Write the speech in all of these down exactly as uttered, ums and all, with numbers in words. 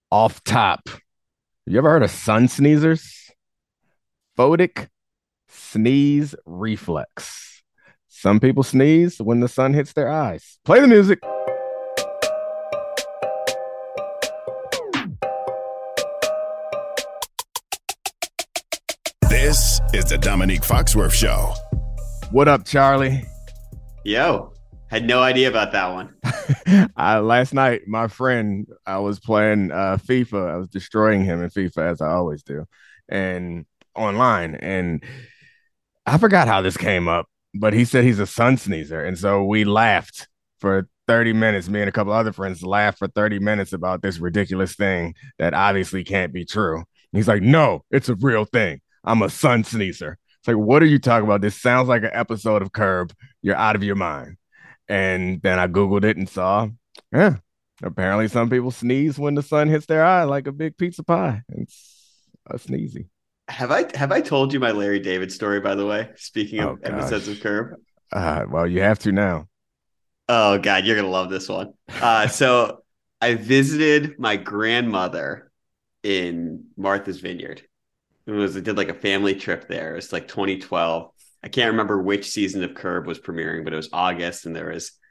Off top, you ever heard of sun sneezers? Photic sneeze reflex. Some people sneeze when the sun hits their eyes. Play the music. This is the Dominique Foxworth Show. What up, Charlie? Yo, had no idea about that one. I, last night, my friend, I was playing uh, FIFA. I was destroying him in FIFA, as I always do, and online. And I forgot how this came up, but he said he's a sun sneezer. And so we laughed for thirty minutes. Me and a couple other friends laughed for thirty minutes about this ridiculous thing that obviously can't be true. And he's like, no, it's a real thing. I'm a sun sneezer. It's like, what are you talking about? This sounds like an episode of Curb. You're out of your mind. And then I Googled it and saw, yeah, apparently some people sneeze when the sun hits their eye like a big pizza pie. It's a sneezy. Have I have I told you my Larry David story, by the way? Speaking Oh, of episodes of Curb. Uh, well, you have to now. Oh God, you're gonna love this one. Uh, so I visited my grandmother in Martha's Vineyard. It was I did like a family trip there. It was like twenty twelve. I can't remember which season of Curb was premiering, but it was August, and there was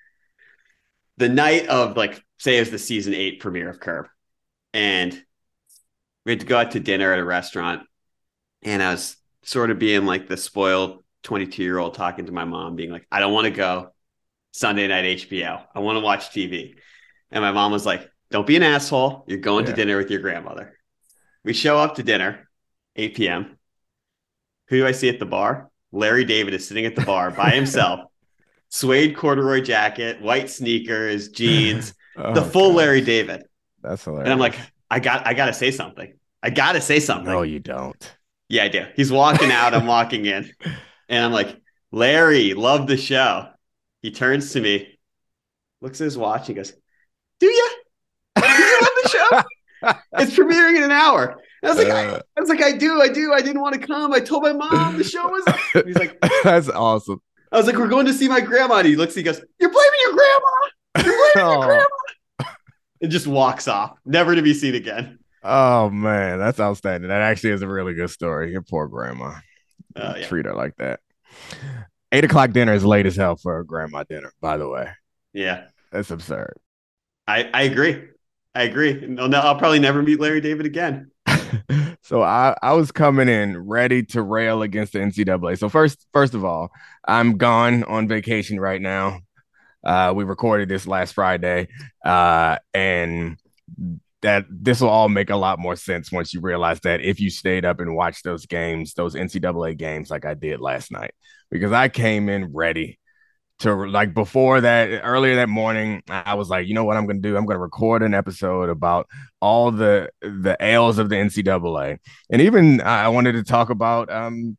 the night of, like, say it was the season eight premiere of Curb, and we had to go out to dinner at a restaurant, and I was sort of being like the spoiled twenty-two year old talking to my mom, being like, I don't want to go Sunday night H B O. I want to watch T V. And my mom was like, don't be an asshole. You're going Yeah. to dinner with your grandmother. We show up to dinner, eight p.m. Who do I see at the bar? Larry David is sitting at the bar by himself. Suede corduroy jacket, white sneakers, jeans, Oh, the full gosh. Larry David. That's hilarious. And I'm like, I got I gotta say something. I gotta say something. no, you don't. Yeah, I do. He's walking out, I'm walking in. And I'm like, Larry, love the show. He turns to me, looks at his watch, he goes, do you? Do you love the show? It's premiering in an hour. And I was like, I, Uh, I was like, I do, I do. I didn't want to come. I told my mom the show was. He's like, that's awesome. I was like, we're going to see my grandma. And he looks, he goes, you're blaming your grandma. You're blaming your Oh. grandma. And just walks off, never to be seen again. Oh man, that's outstanding. That actually is a really good story. Your poor grandma. Uh, yeah. Treat her like that. Eight o'clock dinner is late as hell for a grandma dinner, by the way. Yeah, That's absurd. I, I agree. I agree. No, no, I'll probably never meet Larry David again. So I, I was coming in ready to rail against the N C double A. So first, first of all, I'm gone on vacation right now. Uh, we recorded this last Friday, uh, and that this will all make a lot more sense once you realize that if you stayed up and watched those games, those N C double A games like I did last night, because I came in ready to, like, before that, earlier that morning, I was like, you know what I'm going to do? I'm going to record an episode about all the the ails of the N C double A. And even I wanted to talk about um,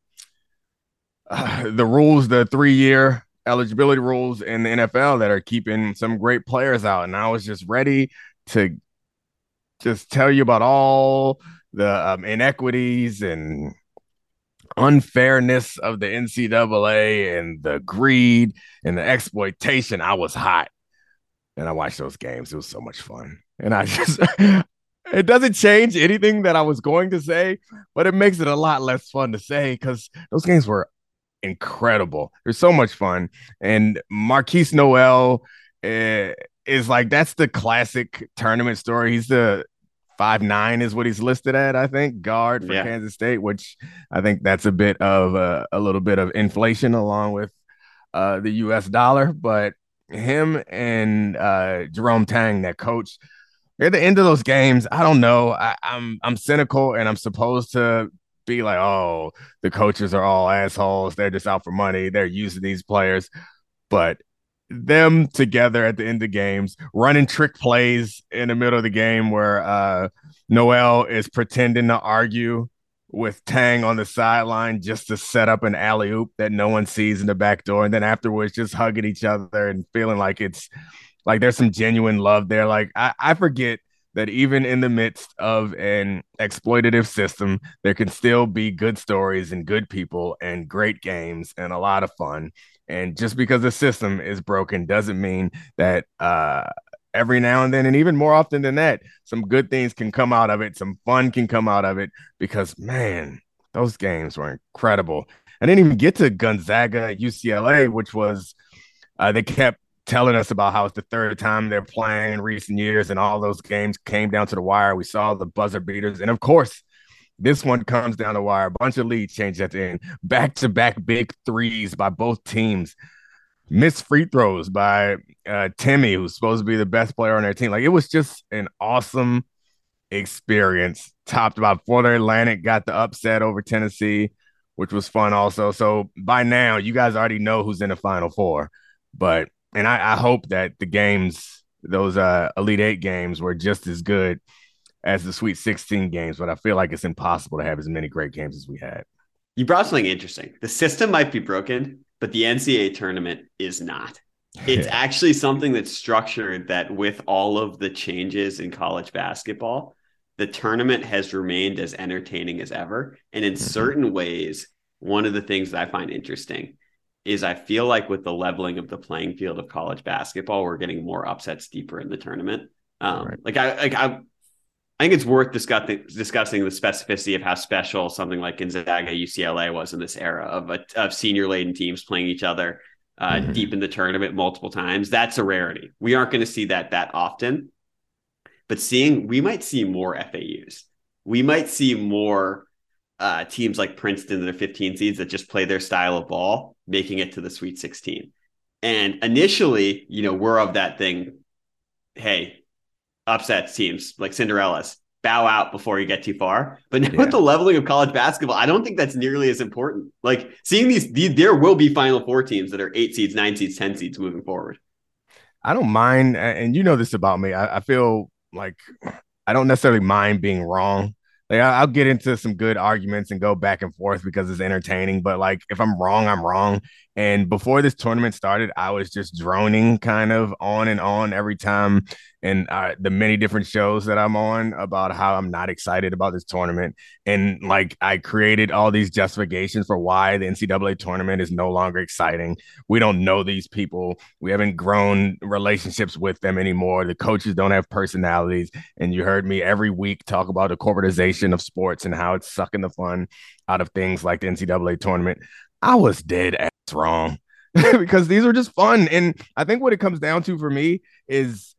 uh, the rules, the three year eligibility rules in the N F L that are keeping some great players out. And I was just ready to just tell you about all the um, inequities and unfairness of the N C double A and the greed and the exploitation. I was hot, and I watched those games. It was so much fun. And I just, it doesn't change anything that I was going to say, but it makes it a lot less fun to say because those games were incredible. They're so much fun. And Marquise Noel uh, is like, that's the classic tournament story. He's the five nine is what he's listed at, I think, guard for Yeah. Kansas State, which I think that's a bit of a, a little bit of inflation along with uh, the U S dollar. But him and uh, Jerome Tang, that coach, at the end of those games, I don't know. I, I'm I'm cynical, and I'm supposed to be like, oh, the coaches are all assholes. They're just out for money. They're using these players. But them together at the end of games, running trick plays in the middle of the game where uh, Noel is pretending to argue with Tang on the sideline just to set up an alley oop that no one sees in the back door. And then afterwards, just hugging each other and feeling like it's like there's some genuine love there. Like I, I forget that even in the midst of an exploitative system, there can still be good stories and good people and great games and a lot of fun. And just because the system is broken doesn't mean that uh, every now and then, and even more often than that, some good things can come out of it. Some fun can come out of it because, man, those games were incredible. I didn't even get to Gonzaga U C L A, which was uh, they kept telling us about how it's the third time they're playing in recent years, and all those games came down to the wire. We saw the buzzer beaters, and of course, this one comes down the wire. A bunch of lead changes at the end. Back to back big threes by both teams. Missed free throws by uh, Timmy, who's supposed to be the best player on their team. Like, it was just an awesome experience. Topped by Florida Atlantic, got the upset over Tennessee, which was fun also. So by now, you guys already know who's in the Final Four. But, and I, I hope that the games, those uh, Elite Eight games, were just as good as the Sweet sixteen games, but I feel like it's impossible to have as many great games as we had. You brought something interesting. The system might be broken, but the N C double A tournament is not. It's yeah. actually something that's structured that with all of the changes in college basketball, the tournament has remained as entertaining as ever. And in mm-hmm. certain ways, one of the things that I find interesting is I feel like with the leveling of the playing field of college basketball, we're getting more upsets deeper in the tournament. Um, right. Like I, like I, I think it's worth discussing discussing the specificity of how special something like Gonzaga U C L A was in this era of a, of senior laden teams playing each other uh, mm-hmm. deep in the tournament multiple times. That's a rarity. We aren't going to see that that often, but seeing we might see more F A Us. We might see more uh, teams like Princeton that are fifteen seeds that just play their style of ball, making it to the Sweet sixteen. And initially, you know, we're of that thing. Hey. Upsets teams like Cinderellas, bow out before you get too far. But now yeah. with the leveling of college basketball, I don't think that's nearly as important. Like seeing these, these, there will be Final Four teams that are eight seeds, nine seeds, ten seeds moving forward. I don't mind, and you know this about me. I, I feel like I don't necessarily mind being wrong. Like I, I'll get into some good arguments and go back and forth because it's entertaining. But like if I'm wrong, I'm wrong. And before this tournament started, I was just droning kind of on and on every time. And uh, the many different shows that I'm on about how I'm not excited about this tournament. And like I created all these justifications for why the N C double A tournament is no longer exciting. We don't know these people. We haven't grown relationships with them anymore. The coaches don't have personalities. And you heard me every week talk about the corporatization of sports and how it's sucking the fun out of things like the N C double A tournament. I was dead ass wrong because these are just fun. And I think what it comes down to for me is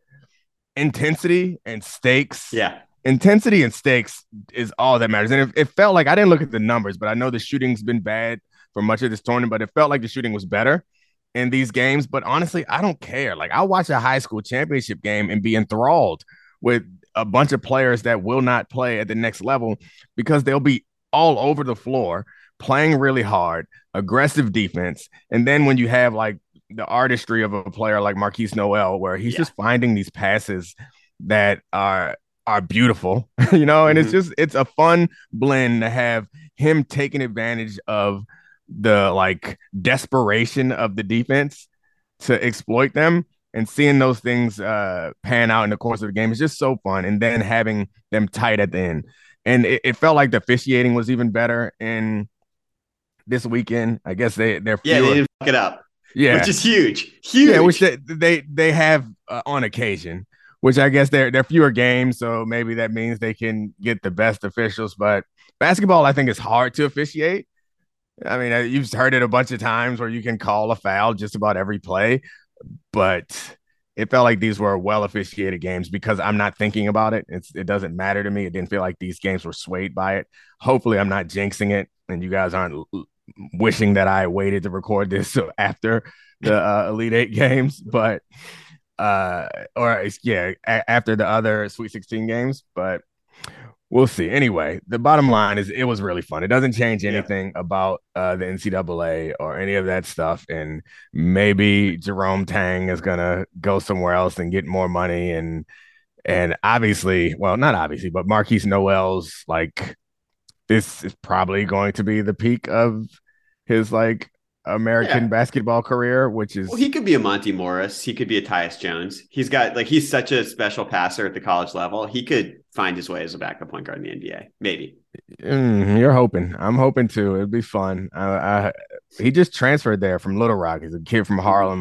intensity and stakes. Yeah. Intensity and stakes is all that matters. And it, it felt like I didn't look at the numbers, but I know the shooting's been bad for much of this tournament, but it felt like the shooting was better in these games. But honestly, I don't care. Like I'll watch a high school championship game and be enthralled with a bunch of players that will not play at the next level because they'll be all over the floor playing really hard, aggressive defense. And then when you have like the artistry of a player like Marquise Noel, where he's yeah. just finding these passes that are are beautiful, you know, and mm-hmm. it's just it's a fun blend to have him taking advantage of the like desperation of the defense to exploit them and seeing those things uh, pan out in the course of the game is just so fun. And then having them tight at the end. And it, it felt like the officiating was even better in this weekend. I guess they they're fewer. Yeah, they didn't fuck it up. Yeah, which is huge, huge. Yeah, which they they, they have uh, on occasion. Which I guess they're they're fewer games, so maybe that means they can get the best officials. But basketball, I think, is hard to officiate. I mean, you've heard it a bunch of times where you can call a foul just about every play, but it felt like these were well officiated games because I'm not thinking about it. It's it doesn't matter to me. It didn't feel like these games were swayed by it. Hopefully, I'm not jinxing it, and you guys aren't wishing that I waited to record this after the uh, Elite Eight games, but. Uh, or yeah, a- after the other Sweet sixteen games, but we'll see. Anyway, the bottom line is it was really fun. It doesn't change anything yeah. about uh, the N C double A or any of that stuff. And maybe Jerome Tang is gonna go somewhere else and get more money. And and obviously, well, not obviously, but Marquise Noel's like this is probably going to be the peak of his like American yeah. basketball career, which is well, he could be a Monty Morris, he could be a Tyus Jones. He's got like he's such a special passer at the college level. He could find his way as a backup point guard in the N B A, maybe. Mm, you're hoping. I'm hoping too. It'd be fun. I, I, he just transferred there from Little Rock. He's a kid from Harlem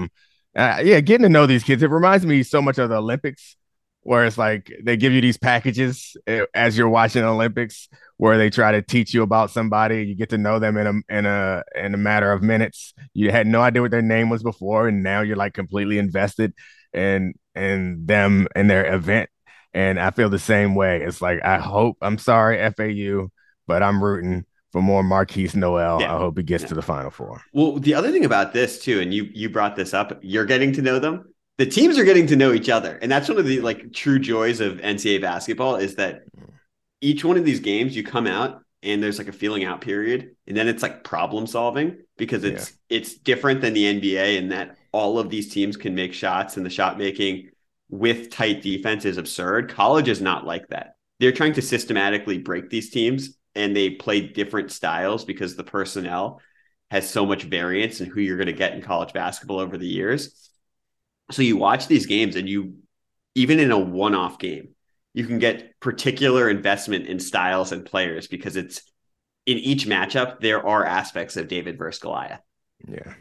Uh, yeah, getting to know these kids, it reminds me so much of the Olympics, where it's like they give you these packages uh, as you're watching the Olympics, where they try to teach you about somebody. You get to know them in a in a in a matter of minutes. You had no idea what their name was before, and now you're like completely invested in in them and their event. And I feel the same way. It's like I hope I'm sorry, F A U, but I'm rooting for more Marquise Noel. Yeah. I hope he gets Yeah. to the Final Four. Well, the other thing about this too, and you you brought this up, you're getting to know them. The teams are getting to know each other, and that's one of the like true joys of N C double A basketball is that each one of these games you come out and there's like a feeling out period, and then it's like problem solving because it's yeah. it's different than the N B A in that all of these teams can make shots, and the shot making with tight defense is absurd. College is not like that. They're trying to systematically break these teams, and they play different styles because the personnel has so much variance in who you're going to get in college basketball over the years. So you watch these games, and you, even in a one-off game, you can get particular investment in styles and players because it's in each matchup, there are aspects of David versus Goliath. Yeah.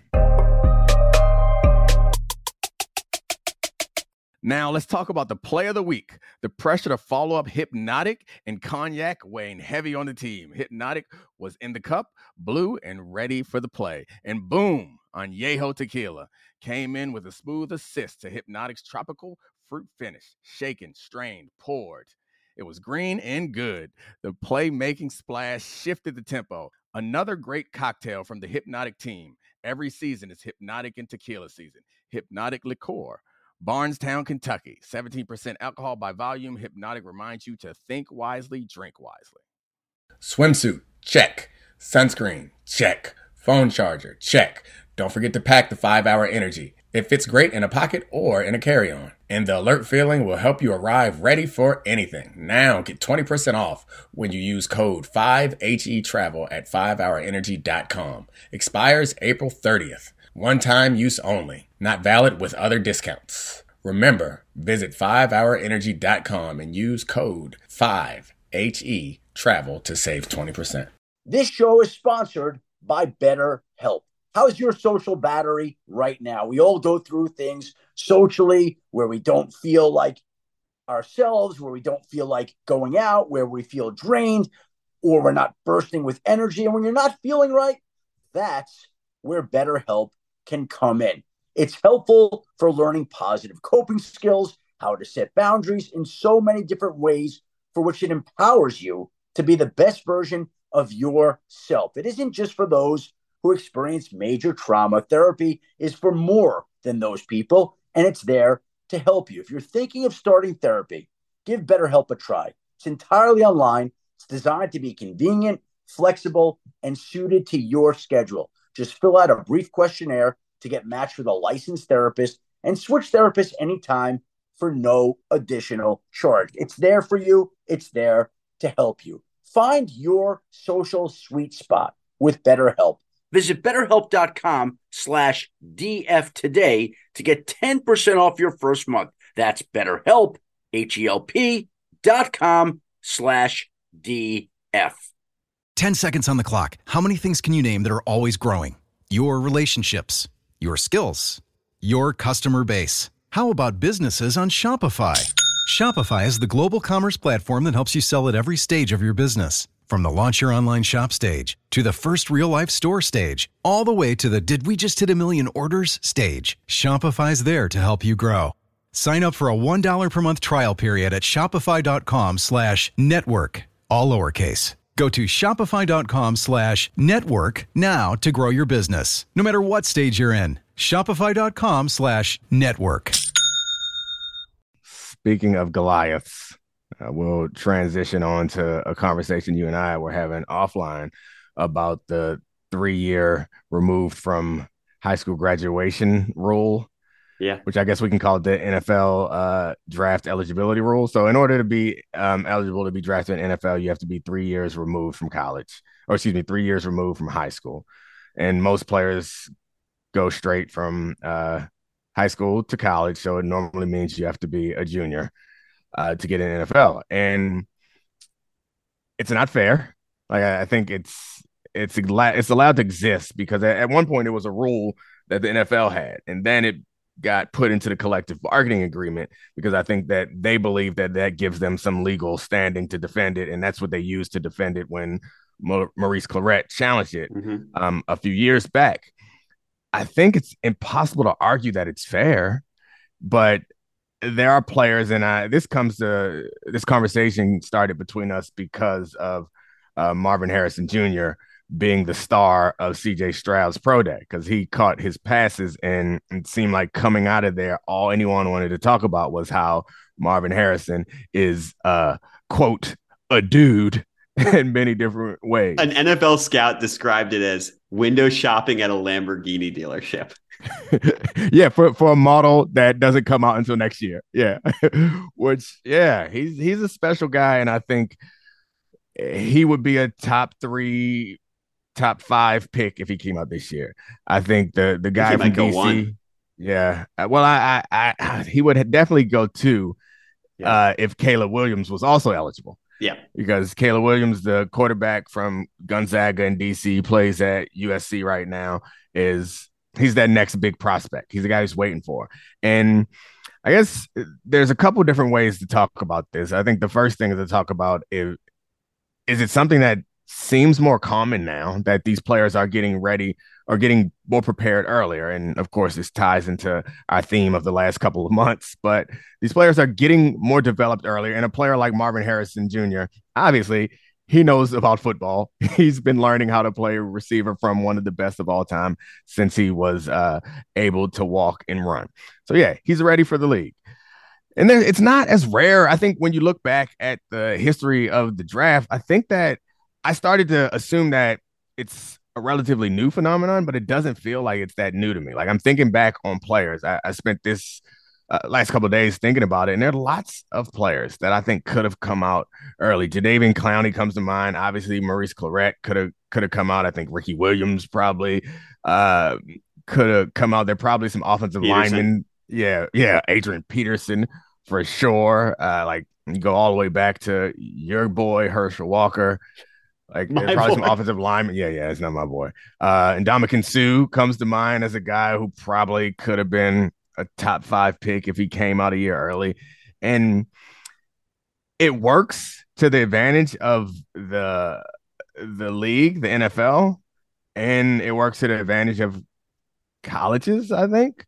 Now let's talk about the play of the week. The pressure to follow up Hypnotic and Cognac weighing heavy on the team. Hypnotic was in the cup, blue, and ready for the play. And boom, Añejo Tequila came in with a smooth assist to Hypnotic's tropical fruit finish. Shaken, strained, poured. It was green and good. The playmaking splash shifted the tempo. Another great cocktail from the Hypnotic team. Every season is Hypnotic and Tequila season. Hypnotic Liqueur. Barnstown, Kentucky, seventeen percent alcohol by volume. Hypnotic reminds you to think wisely, drink wisely. Swimsuit, check. Sunscreen, check. Phone charger, check. Don't forget to pack the five hour Energy. It fits great in a pocket or in a carry-on. And the alert feeling will help you arrive ready for anything. Now get twenty percent off when you use code five H E travel at five hour energy dot com. Expires April thirtieth. One-time use only. Not valid with other discounts. Remember, visit five hour energy dot com and use code five H E travel to save twenty percent. This show is sponsored by BetterHelp. How's your social battery right now? We all go through things socially where we don't feel like ourselves, where we don't feel like going out, where we feel drained, or we're not bursting with energy. And when you're not feeling right, that's where BetterHelp can come in. It's helpful for learning positive coping skills, how to set boundaries in so many different ways for which it empowers you to be the best version of yourself. It isn't just for those who experience major trauma. Therapy is for more than those people, and it's there to help you. If you're thinking of starting therapy, give BetterHelp a try. It's entirely online. It's designed to be convenient, flexible, and suited to your schedule. Just fill out a brief questionnaire to get matched with a licensed therapist and switch therapists anytime for no additional charge. It's there for you. It's there to help you. Find your social sweet spot with BetterHelp. Visit betterhelp.com slash DF today to get ten percent off your first month. That's BetterHelp, H-E-L-P dot com slash DF. ten seconds on the clock. How many things can you name that are always growing? Your relationships, your skills, your customer base. How about businesses on Shopify? Shopify is the global commerce platform that helps you sell at every stage of your business. From the launch your online shop stage to the first real-life store stage, all the way to the did we just hit a million orders stage, Shopify's there to help you grow. Sign up for a one dollar per month trial period at shopify.com slash network, all lowercase. Go to shopify.com slash network now to grow your business, no matter what stage you're in. Shopify.com slash network. Speaking of Goliaths, uh, we'll transition on to a conversation you and I were having offline about the three-year removed from high school graduation rule. Yeah, which I guess we can call it the N F L uh, draft eligibility rule. So in order to be um, eligible to be drafted in N F L, you have to be three years removed from college, or excuse me, three years removed from high school. And most players go straight from uh, high school to college. So it normally means you have to be a junior uh, to get in N F L. And it's not fair. Like, I think it's it's it's allowed to exist because at one point it was a rule that the N F L had, and then it got put into the collective bargaining agreement because I think that they believe that that gives them some legal standing to defend it. And that's what they used to defend it when Maurice Clarett challenged it mm-hmm. um, a few years back. I think it's impossible to argue that it's fair, but there are players, and I, this comes to this conversation started between us because of uh, Marvin Harrison Junior being the star of C J Stroud's pro day, because he caught his passes and it seemed like coming out of there, all anyone wanted to talk about was how Marvin Harrison is, uh, quote, a dude in many different ways. An N F L scout described it as window shopping at a Lamborghini dealership. yeah, for, for a model that doesn't come out until next year. Yeah. Which, yeah, he's he's a special guy, and I think he would be a top three, top five pick if he came out this year. I think the the guy from D C, one. yeah. Well, I, I I he would definitely go two yeah. uh, if Caleb Williams was also eligible. Yeah, because Caleb Williams, the quarterback from Gonzaga in D C, plays at U S C right now, is he's that next big prospect. He's the guy who's waiting for. And I guess there's a couple different ways to talk about this. I think the first thing is to talk about is, is it something that seems more common now that these players are getting ready or getting more prepared earlier. And of course, this ties into our theme of the last couple of months, but these players are getting more developed earlier. And a player like Marvin Harrison Junior, obviously he knows about football. He's been learning how to play receiver from one of the best of all time since he was uh, able to walk and run. So yeah, he's ready for the league. And then it's not as rare. I think when you look back at the history of the draft, I think that I started to assume that it's a relatively new phenomenon, but it doesn't feel like it's that new to me. Like I'm thinking back on players. I, I spent this uh, last couple of days thinking about it, and there are lots of players that I think could have come out early. Jadeveon Clowney comes to mind. Obviously, Maurice Clarett could have could have come out. I think Ricky Williams probably uh, could have come out. There are probably some offensive Peterson. linemen. Yeah, yeah, Adrian Peterson for sure. Uh, like you go all the way back to your boy Herschel Walker. Like my probably boy. Some offensive linemen. Yeah, yeah, it's not my boy. Uh, and Ndamukong Suh comes to mind as a guy who probably could have been a top five pick if he came out a year early. And it works to the advantage of the the league, the N F L, and it works to the advantage of colleges, I think.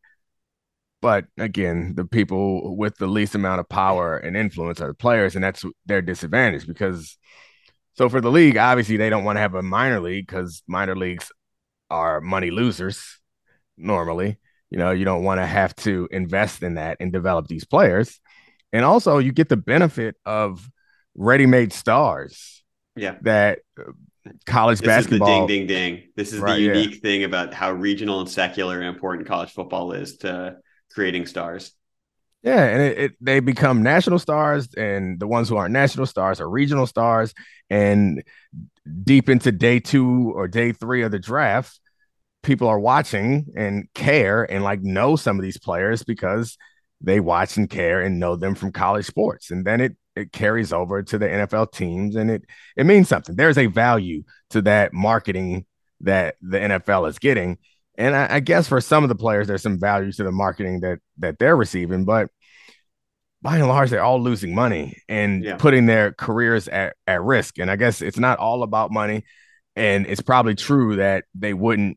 But again, the people with the least amount of power and influence are the players, and that's their disadvantage because so for the league, obviously they don't want to have a minor league because minor leagues are money losers normally. You know, you don't want to have to invest in that and develop these players. And also you get the benefit of ready-made stars. Yeah. That college this basketball. This is the ding, ding, ding. This is right, the unique yeah. thing about how regional and secular and important college football is to creating stars. Yeah, and it, it, they become national stars, and the ones who aren't national stars are regional stars. And deep into day two or day three of the draft, people are watching and care and like know some of these players because they watch and care and know them from college sports. And then it it carries over to the N F L teams, and it it means something. There's a value to that marketing that the N F L is getting. And I, I guess for some of the players, there's some value to the marketing that that they're receiving, but by and large, they're all losing money and yeah. putting their careers at, at risk. And I guess it's not all about money. And it's probably true that they wouldn't,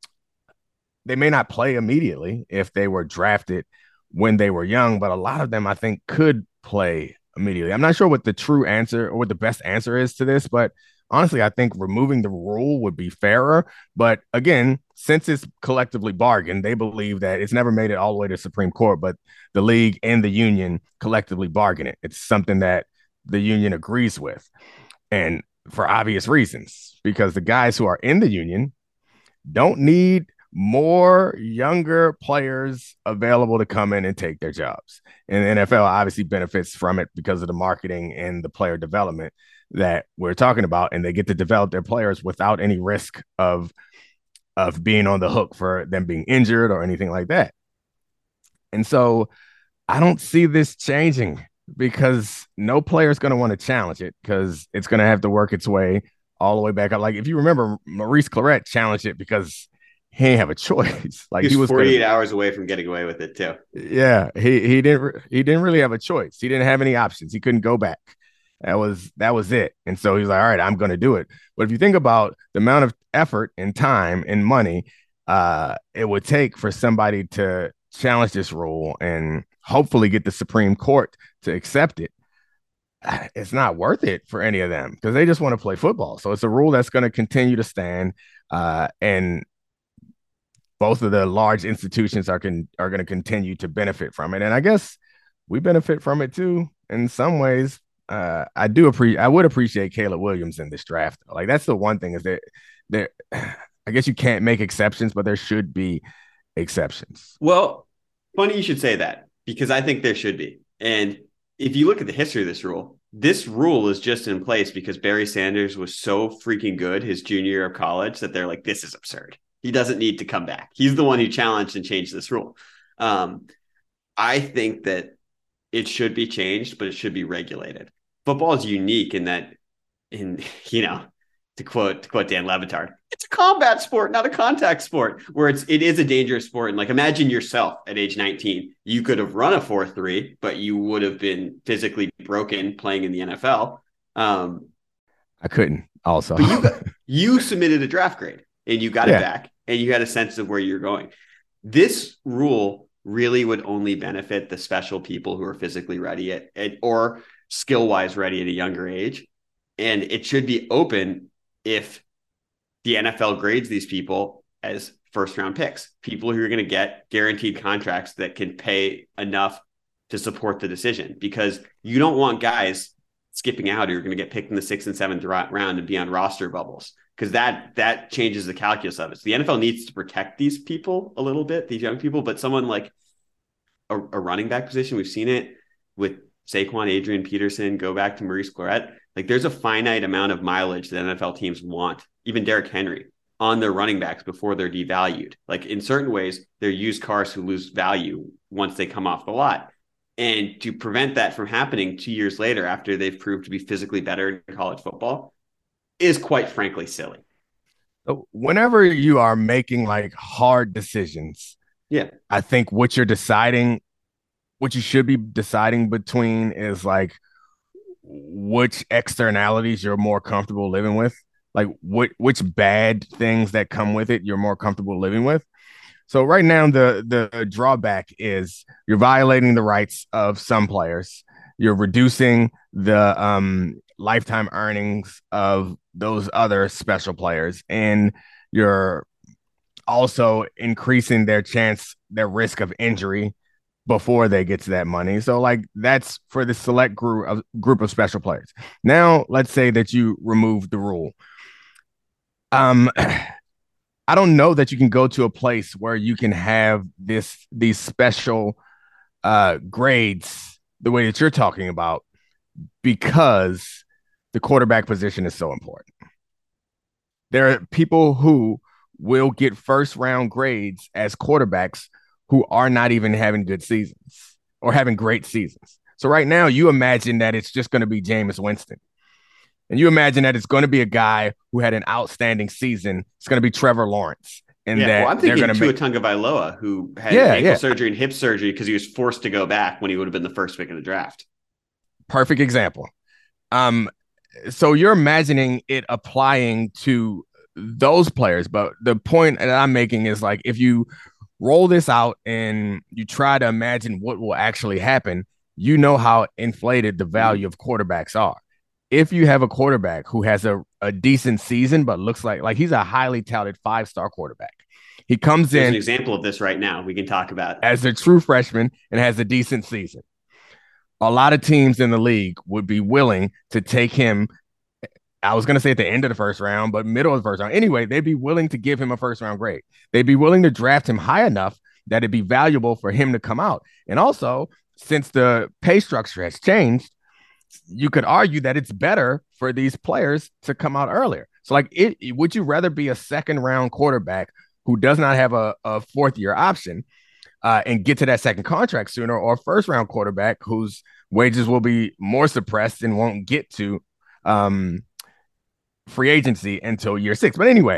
they may not play immediately if they were drafted when they were young, but a lot of them, I think, could play immediately. I'm not sure what the true answer or what the best answer is to this, but honestly, I think removing the rule would be fairer. But again, since it's collectively bargained, they believe that it's never made it all the way to Supreme Court, but the league and the union collectively bargain it. It's something that the union agrees with. And for obvious reasons, because the guys who are in the union don't need more younger players available to come in and take their jobs. And the N F L obviously benefits from it because of the marketing and the player development that we're talking about, and they get to develop their players without any risk of of being on the hook for them being injured or anything like that. And so I don't see this changing because no player is going to want to challenge it because it's going to have to work its way all the way back up. Like if you remember, Maurice Clarett challenged it because he didn't have a choice. Like he was, he was forty-eight gonna, hours away from getting away with it too. Yeah, he he didn't he didn't really have a choice. He didn't have any options. He couldn't go back. That was that was it. And so he's like, all right, I'm going to do it. But if you think about the amount of effort and time and money uh, it would take for somebody to challenge this rule and hopefully get the Supreme Court to accept it, it's not worth it for any of them because they just want to play football. So it's a rule that's going to continue to stand. Uh, and both of the large institutions are can are going to continue to benefit from it. And I guess we benefit from it too in some ways. Uh, I do appreciate I would appreciate Caleb Williams in this draft. Like that's the one thing is that there I guess you can't make exceptions, but there should be exceptions. Well, funny you should say that because I think there should be. And if you look at the history of this rule, this rule is just in place because Barry Sanders was so freaking good his junior year of college that they're like, this is absurd. He doesn't need to come back. He's the one who challenged and changed this rule. Um, I think that it should be changed, but it should be regulated. Football is unique in that, in you know, to quote to quote Dan Le Batard, it's a combat sport, not a contact sport. Where it's it is a dangerous sport. And like, imagine yourself at age nineteen, you could have run a four three, but you would have been physically broken playing in the N F L. Um, I couldn't. Also, but you got, you submitted a draft grade and you got yeah. it back, and you had a sense of where you're going. This rule really would only benefit the special people who are physically ready at, at or skill-wise ready at a younger age. And it should be open if the N F L grades these people as first-round picks, people who are going to get guaranteed contracts that can pay enough to support the decision, because you don't want guys skipping out who are going to get picked in the sixth and seventh round and be on roster bubbles, because that that changes the calculus of it. So the N F L needs to protect these people a little bit, these young people, but someone like a, a running back position, we've seen it with Saquon, Adrian Peterson, go back to Maurice Clarett. Like there's a finite amount of mileage that N F L teams want, even Derrick Henry, on their running backs before they're devalued. Like in certain ways, they're used cars who lose value once they come off the lot. And to prevent that from happening two years later after they've proved to be physically better in college football is quite frankly silly. Whenever you are making like hard decisions, yeah, I think what you're deciding, what you should be deciding between is like which externalities you're more comfortable living with, like what which bad things that come with it you're more comfortable living with. So right now the the drawback is you're violating the rights of some players. You're reducing the um, lifetime earnings of those other special players, and you're also increasing their chance, their risk of injury before they get to that money. So like that's for the select group of group of special players. Now, let's say that you remove the rule. Um, I don't know that you can go to a place where you can have this, these special uh, grades the way that you're talking about, because the quarterback position is so important. There are people who will get first round grades as quarterbacks who are not even having good seasons or having great seasons. So right now you imagine that it's just going to be Jameis Winston. And you imagine that it's going to be a guy who had an outstanding season. It's going to be Trevor Lawrence. And yeah, that well, I'm thinking Tua make... Tagovailoa, who had yeah, ankle yeah. surgery and hip surgery because he was forced to go back when he would have been the first pick of the draft. Perfect example. Um, so you're imagining it applying to those players. But the point that I'm making is like, if you roll this out and you try to imagine what will actually happen, you know how inflated the value of quarterbacks are. If you have a quarterback who has a, a decent season, but looks like like he's a highly touted five-star quarterback. He comes There's in an example of this right now we can talk about. As a true freshman and has a decent season. A lot of teams in the league would be willing to take him. I was going to say at the end of the first round, but middle of the first round. Anyway, they'd be willing to give him a first round grade. They'd be willing to draft him high enough that it'd be valuable for him to come out. And also, since the pay structure has changed, you could argue that it's better for these players to come out earlier. So like, it, would you rather be a second round quarterback who does not have a, a fourth year option uh, and get to that second contract sooner, or a first round quarterback whose wages will be more suppressed and won't get to um, free agency until year six? But anyway,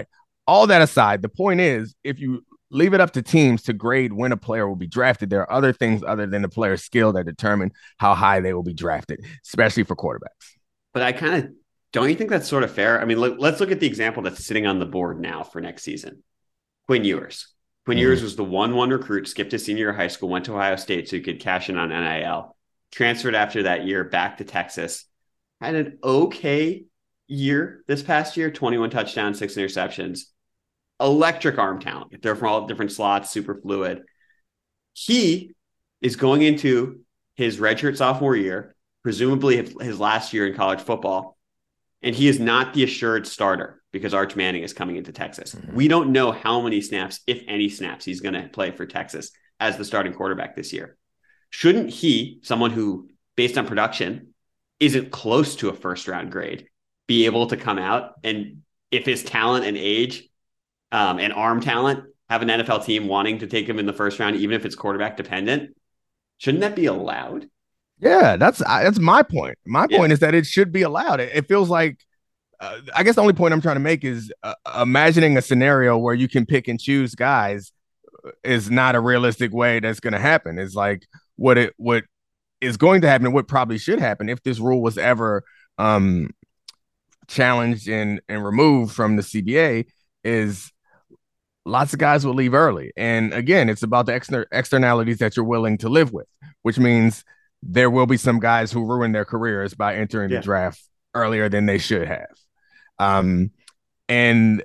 all that aside, the point is, if you leave it up to teams to grade when a player will be drafted, there are other things other than the player's skill that determine how high they will be drafted, especially for quarterbacks. But I kind of don't you think that's sort of fair? I mean, look, let's look at the example that's sitting on the board now for next season. Quinn Ewers. Quinn mm-hmm. Ewers was the one one recruit, skipped his senior year of high school, went to Ohio State so he could cash in on N I L, transferred after that year back to Texas, had an okay year this past year, twenty-one touchdowns, six interceptions, electric arm talent. They're from all different slots, super fluid. He is going into his redshirt sophomore year, presumably his last year in college football, and he is not the assured starter because Arch Manning is coming into Texas. Mm-hmm. We don't know how many snaps, if any snaps, he's going to play for Texas as the starting quarterback this year. Shouldn't he, someone who, based on production, isn't close to a first round grade, be able to come out and, if his talent and age um, and arm talent have an N F L team wanting to take him in the first round, even if it's quarterback dependent, shouldn't that be allowed? Yeah, that's that's my point. My yeah. point is that it should be allowed. It, it feels like, uh, I guess the only point I'm trying to make is uh, imagining a scenario where you can pick and choose guys is not a realistic way that's going to happen. It's like what it what is going to happen and what probably should happen if this rule was ever um, challenged and, and removed from the C B A is lots of guys will leave early. And again, it's about the exter- externalities that you're willing to live with, which means there will be some guys who ruin their careers by entering yeah. the draft earlier than they should have. Um, and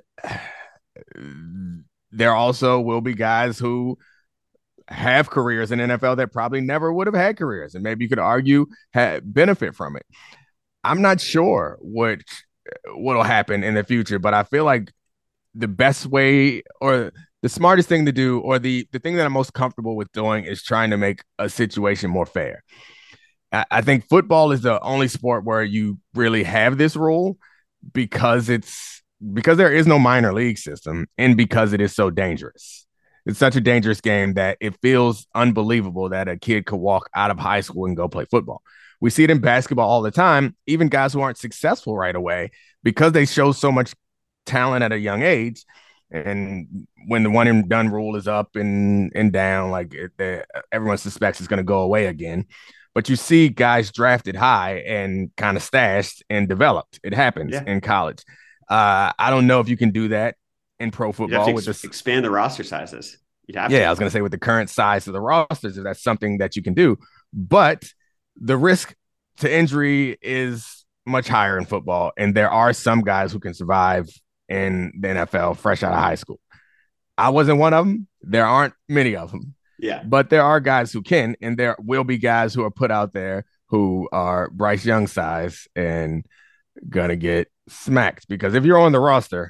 there also will be guys who have careers in N F L that probably never would have had careers. And maybe you could argue had benefit from it. I'm not sure what what'll happen in the future, but I feel like the best way or the smartest thing to do, or the, the thing that I'm most comfortable with doing, is trying to make a situation more fair. I, I think football is the only sport where you really have this rule because it's because there is no minor league system and because it is so dangerous. It's such a dangerous game that it feels unbelievable that a kid could walk out of high school and go play football. We see it in basketball all the time, even guys who aren't successful right away because they show so much talent at a young age. And when the one and done rule is up and, and down, like it, the, everyone suspects it's going to go away again. But you see guys drafted high and kind of stashed and developed. It happens yeah. in college. Uh, I don't know if you can do that in pro football. Ex- with this, expand the roster sizes. You'd have yeah, to. I was going to say with the current size of the rosters, if that's something that you can do. But the risk to injury is much higher in football. And there are some guys who can survive in the N F L fresh out of high school. I wasn't one of them. There aren't many of them. Yeah. But there are guys who can, and there will be guys who are put out there who are Bryce Young size and gonna get smacked, because if you're on the roster,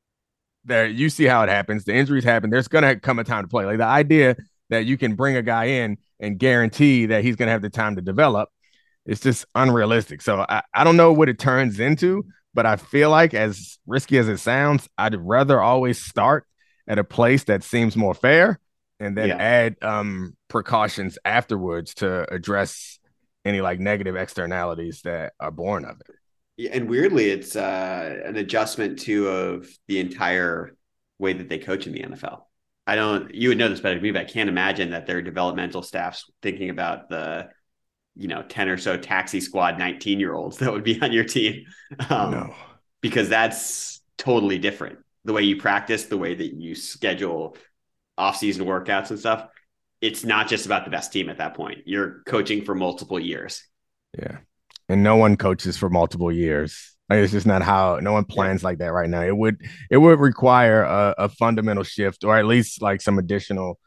there you see how it happens. The injuries happen. There's gonna come a time to play. Like the idea that you can bring a guy in and guarantee that he's gonna have the time to develop, it's just unrealistic. So I, I don't know what it turns into, but I feel like, as risky as it sounds, I'd rather always start at a place that seems more fair and then yeah. add um, precautions afterwards to address any like negative externalities that are born of it. Yeah, and weirdly, it's uh, an adjustment too of the entire way that they coach in the N F L. I don't, you would know this better than me, but I can't imagine that their developmental staff's thinking about the, you know, ten or so taxi squad nineteen year olds that would be on your team. Um, no. Because that's totally different. The way you practice, the way that you schedule off-season workouts and stuff. It's not just about the best team at that point. You're coaching for multiple years. Yeah. And no one coaches for multiple years. Like, it's just not how, no one plans yeah. like that right now. It would, it would require a, a fundamental shift, or at least like some additional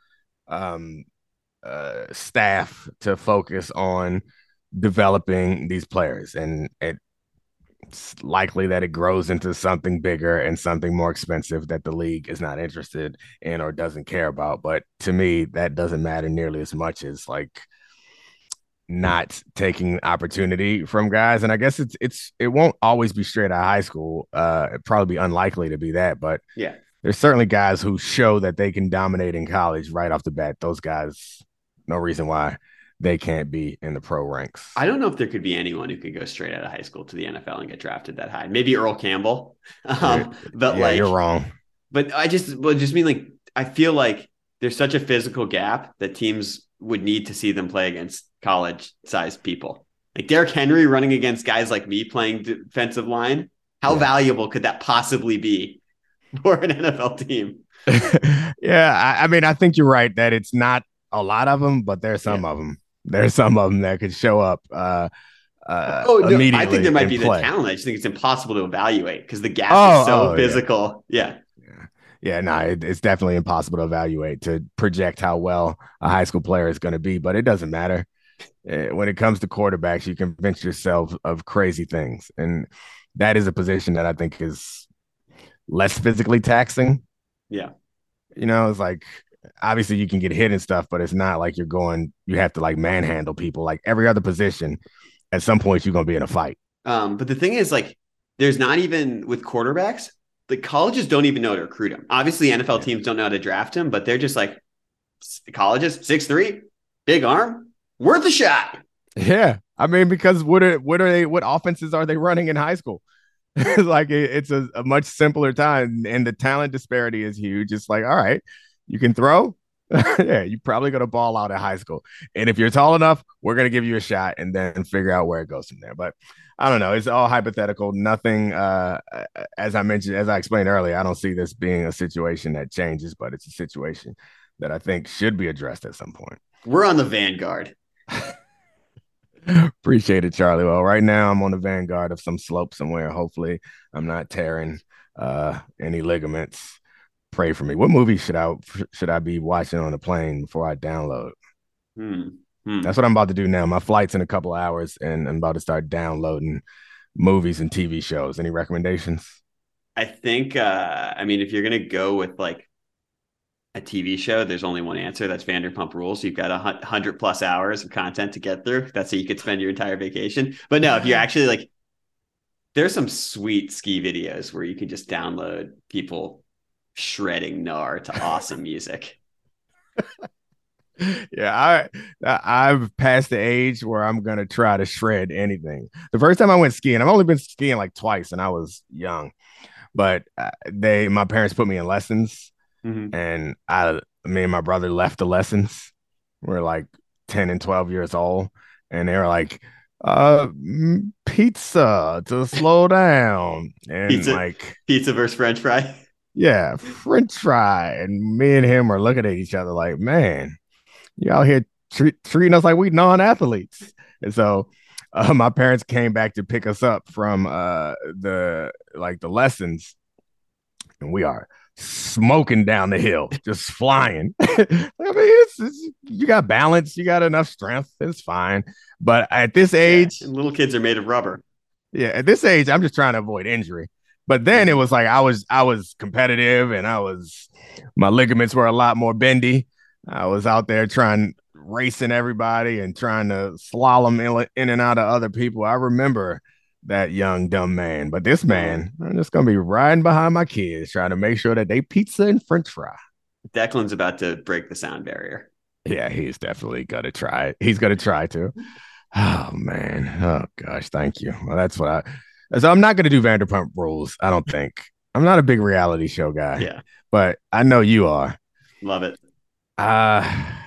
um, uh, staff to focus on developing these players. And it, it's likely that it grows into something bigger and something more expensive that the league is not interested in or doesn't care about. But to me, that doesn't matter nearly as much as like not taking opportunity from guys. And I guess it's it's it won't always be straight out of high school. Uh, it'd probably be unlikely to be that, but yeah, there's certainly guys who show that they can dominate in college right off the bat. Those guys, no reason why they can't be in the pro ranks. I don't know if there could be anyone who could go straight out of high school to the N F L and get drafted that high. Maybe Earl Campbell. Um, but yeah, like, you're wrong. But I just well, just mean like I feel like there's such a physical gap that teams would need to see them play against college-sized people. Like Derrick Henry running against guys like me playing defensive line. How yeah. valuable could that possibly be for an N F L team? yeah, I, I mean, I think you're right that it's not a lot of them, but there's some yeah. of them. There's some of them that could show up. Uh, uh, oh, no, immediately I think there might be play. the talent. I just think it's impossible to evaluate because the gap oh, is so oh, physical. Yeah. Yeah. yeah. Yeah, no, it, it's definitely impossible to evaluate, to project how well a high school player is going to be, but it doesn't matter. When it comes to quarterbacks, you convince yourself of crazy things. And that is a position that I think is less physically taxing. Yeah. You know, it's like, obviously you can get hit and stuff, but it's not like you're going, you have to like manhandle people. Like every other position, at some point you're going to be in a fight. Um, but the thing is, like, there's not even with quarterbacks, the colleges don't even know how to recruit him. Obviously, N F L yeah. teams don't know how to draft him, but they're just like, colleges, six three, big arm, worth a shot. Yeah. I mean, because what are, what are they, what offenses are they running in high school? like it, it's a, a much simpler time, and the talent disparity is huge. It's like, all right, you can throw. yeah, you're probably going to ball out at high school. And if you're tall enough, we're going to give you a shot and then figure out where it goes from there. But I don't know. It's all hypothetical. Nothing, uh, as I mentioned, as I explained earlier, I don't see this being a situation that changes, but it's a situation that I think should be addressed at some point. We're on the vanguard. Appreciate it, Charlie. Well, right now I'm on the vanguard of some slope somewhere. Hopefully I'm not tearing uh, any ligaments. Pray for me. What movie should I should I be watching on the plane before I download? Hmm. Hmm. That's what I'm about to do now. My flight's in a couple of hours, and I'm about to start downloading movies and T V shows. Any recommendations? I think, uh, I mean, if you're going to go with like a T V show, there's only one answer. That's Vanderpump Rules. You've got a hundred plus hours of content to get through. That's how you could spend your entire vacation. But no, if you're actually like, there's some sweet ski videos where you can just download people shredding gnar to awesome music. Yeah, I I've passed the age where I'm gonna try to shred anything. The first time I went skiing, I've only been skiing like twice, and I was young. But uh, they, my parents put me in lessons, mm-hmm. and I, me and my brother left the lessons. We're like ten and twelve years old, and they were like, "Uh, pizza to slow down," and pizza, like pizza versus French fry. Yeah, French fry, and me and him are looking at each other like, "Man, you out here treat, treating us like we non-athletes." And so uh, my parents came back to pick us up from uh, the like the lessons, and we are smoking down the hill, just flying. I mean, it's, it's, you got balance, you got enough strength, it's fine. But at this age, yeah, little kids are made of rubber. Yeah, at this age, I'm just trying to avoid injury. But then it was like I was I was competitive, and I was my ligaments were a lot more bendy. I was out there trying racing everybody and trying to slalom in, in and out of other people. I remember that young dumb man. But this man, I'm just gonna be riding behind my kids, trying to make sure that they pizza and French fry. Declan's about to break the sound barrier. Yeah, he's definitely gonna try it. He's gonna try to. Oh man. Oh gosh, thank you. Well, that's what I. So I'm not going to do Vanderpump Rules, I don't think. I'm not a big reality show guy. Yeah. But I know you are. Love it. Uh,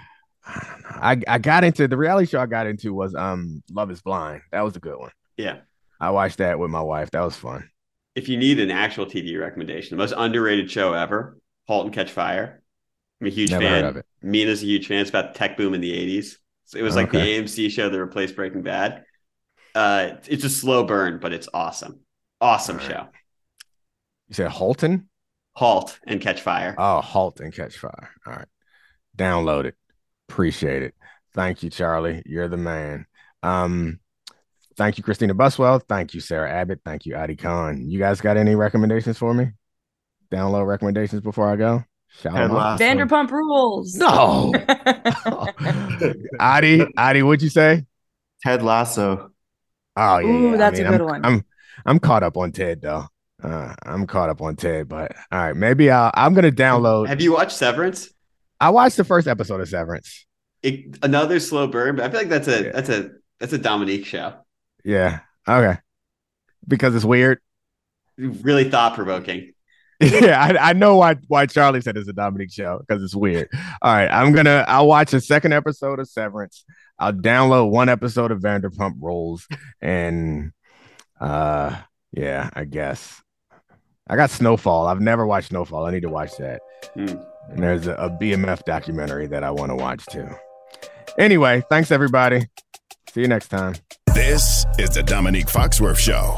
I I got into the reality show I got into was um Love is Blind. That was a good one. Yeah. I watched that with my wife. That was fun. If you need an actual T V recommendation, the most underrated show ever, Halt and Catch Fire. I'm a huge Never fan. Heard of it. Mina's a huge fan. It's about the tech boom in the eighties. So it was like okay. the A M C show that replaced Breaking Bad. Uh, it's a slow burn, but it's awesome. Awesome right. show. You said Halton? Halt and Catch Fire. Oh, Halt and Catch Fire. All right. Download it. Appreciate it. Thank you, Charlie. You're the man. Um, thank you, Christina Buswell. Thank you, Sarah Abbott. Thank you, Adi Khan. You guys got any recommendations for me? Download recommendations before I go? Shout out. Vanderpump Rules. No. Adi, Adi, what'd you say? Ted Lasso. Oh yeah, Ooh, yeah. that's I mean, a good I'm, one. I'm I'm caught up on Ted though. Uh, I'm caught up on Ted, but all right, maybe I'll, I'm gonna download. Have you watched Severance? I watched the first episode of Severance. It, another slow burn, but I feel like that's a yeah. that's a that's a Dominique show. Yeah. Okay. Because it's weird. Really thought provoking. Yeah, I, I know why why Charlie said it's a Dominique show because it's weird. All right, I'm gonna I'll watch a second episode of Severance. I'll download one episode of Vanderpump Rules, and uh, yeah, I guess I got Snowfall. I've never watched Snowfall. I need to watch that. Hmm. And there's a, a B M F documentary that I want to watch too. Anyway, thanks everybody. See you next time. This is the Dominique Foxworth Show.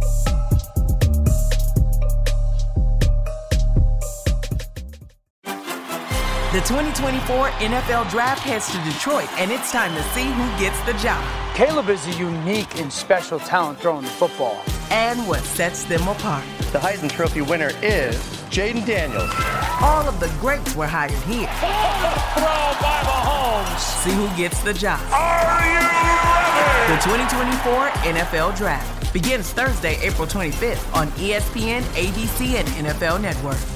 The twenty twenty-four N F L Draft heads to Detroit, and it's time to see who gets the job. Caleb is a unique and special talent throwing the football. And what sets them apart. The Heisman Trophy winner is Jaden Daniels. All of the greats were hired here. Throw by Mahomes. See who gets the job. Are you ready? The twenty twenty-four N F L Draft begins Thursday, April twenty-fifth on E S P N, A B C, and N F L Network.